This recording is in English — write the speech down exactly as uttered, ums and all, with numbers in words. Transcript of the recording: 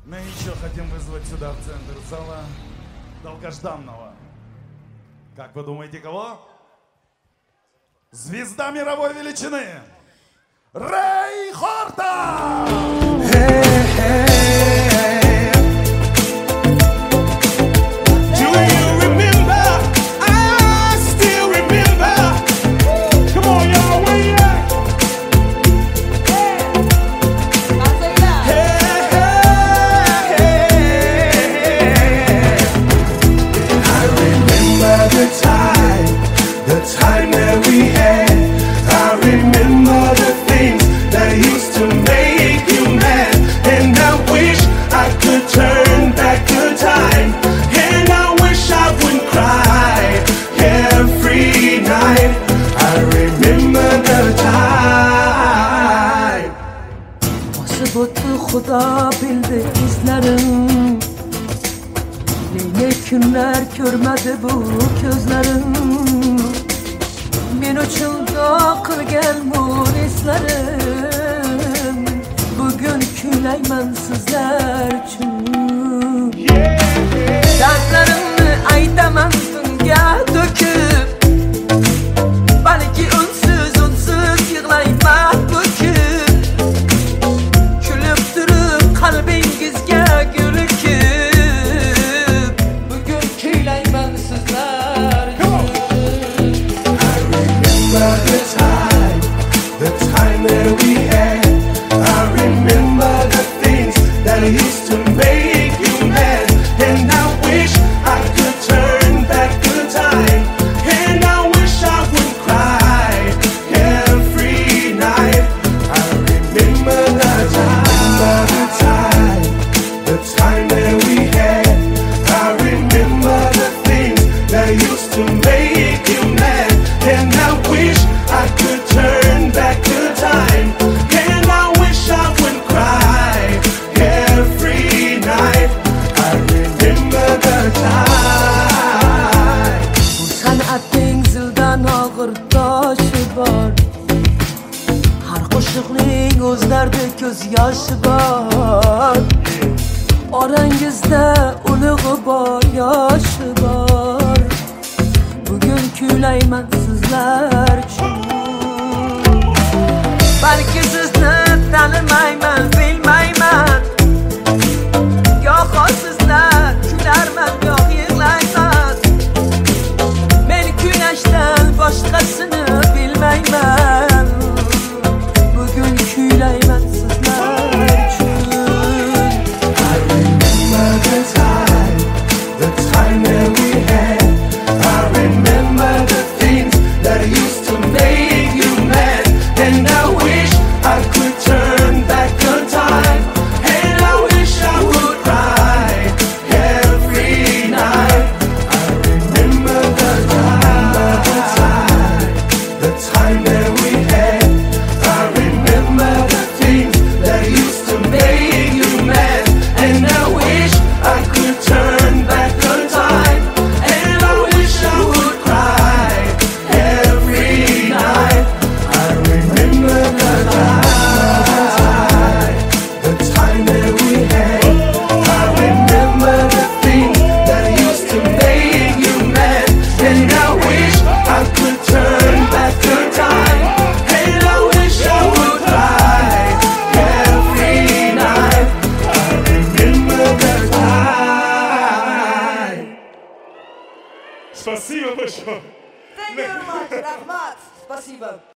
Мы еще хотим вызвать сюда, в центр зала, долгожданного. Как вы думаете, кого? Звезда мировой величины! Рэй Хорта! Hey, hey. Do you remember? I still remember. Come on, y'all, where you at? Hey, hey, hey. I remember the time, the time that we had. I remember the things that used to make you mad. And I wish I could turn back the time. And I wish I wouldn't cry every night. I remember the time. Sıbotu Xudo bildi izlerim. Leylek günler görmedi bu gözlerim. Men uchun duo qilgan munislerim. Bugun kuylayman sizlar uchun. Dardlarimni aytaman tunga to'kib. Balki unsiz unsiz yig'layman bukib. Kulib turib qalbingizga gulkib. Bugun kuylayman sizlar uchun. The time, the time that we had. I remember the things that used to make you mad. And I wish I could turn back the time. And I wish I would cry every night. I remember the time, the time, the time that we had. I remember the things that used to make you mad. And I wish I could turn back the time. And I wish I wouldn't cry every night. I remember the time. Bu san'atning zildan og'ir toshi bor. Har qo'shiqning o'zlarida ko'z yoshi bor. Orangizda ulug'i bor, yoshi bor. Bugun kuylayman sizlar uchun. Balki sizni tanimayman, bilmayman. Goho sizlar kularman, goh yig'layman. Men kuylashdan boshqasini bilmayman. Bugun kuylayman sizlar uchun. I remember the time, the time that we had. I remember the things that used to make you mad. And I wish I could turn back the time. And I wish I would cry every night. I remember the time, the time, the time that we had. I remember the things that used to make you mad. And I wish I could turn back the time. And I wish I would cry every night. I remember the time, the time that we had. I remember the things that used to make you mad. And I wish I could turn back the time. And I wish I would cry every night. I remember the time. Спасибо большое. Thank you very much. Rahmat. Спасибо.